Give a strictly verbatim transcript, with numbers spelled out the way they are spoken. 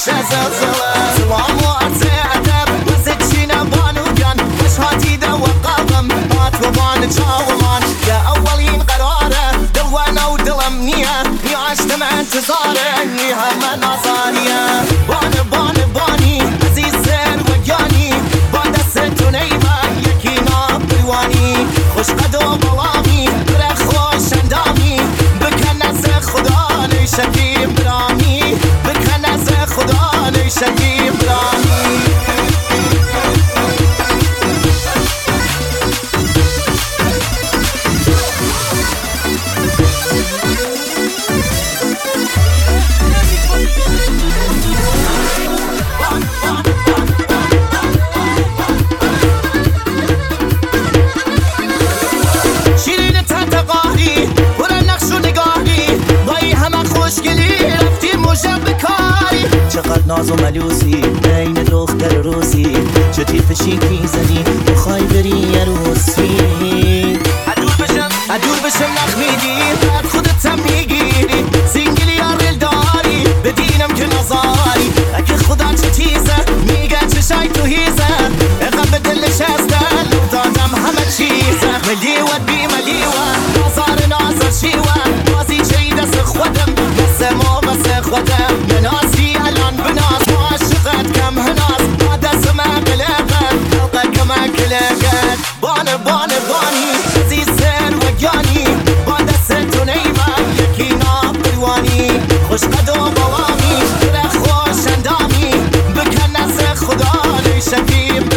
زلزلة سلام وعرض أدب وزجينا بانوغان وشهاتي دوا قلبم بات وبان تشاومان يا أولين قراره دوانا ودلمنية يعشت مع انتظاره نيها من نظارية بان بان باني عزيز زين وقياني بان دست ونيمة يكينا برواني خوش قدو بلامي بره خوش اندامي بکن از خدا نیشکیم برامی بکن از خدا نیشکیم برامی چقدر ناز و ملوسی بین دختر و روزی چه تیف شیکی زنی بخوای بری عروسی ادور بشم ادور بشم نخمیدی بعد خودتم میگیری سینگلی یا ریل داری بدینم که نظاری اگه خدا چه تیزه میگه چشای تو هیزه اقم به دلش هستن دادم همه چیزه ملیوت بی ملیوه نازار نازار شیوه بازی چی دست خودم دست ما بس خودم منازی الان بناز معاشقت کم هناز بعد از ما قلقت خلقه کما کلقت بان بان بانی عزیز زن و گانی با دست تو نیمه یکی نابروانی خوش قد و بوامی بره خوش اندامی بکن از خدا نیشکیم